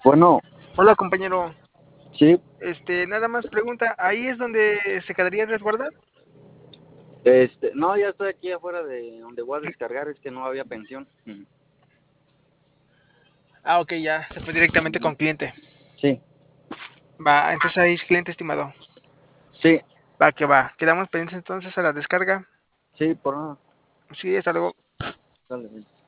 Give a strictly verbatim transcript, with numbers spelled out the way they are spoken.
Bueno, Hola, compañero. sí, Este, nada más pregunta, ¿ahí es donde se quedaría resguardar? este, no, ya estoy aquí afuera de donde voy a descargar, es que no había pensión. Ujú, Ah, ok, ya, se fue directamente ujú. con cliente. Sí, Va, entonces ahí es cliente estimado. sí, Va, que va. Quedamos pendientes entonces a la descarga. sí, por nada. Sí, hasta luego. Dale,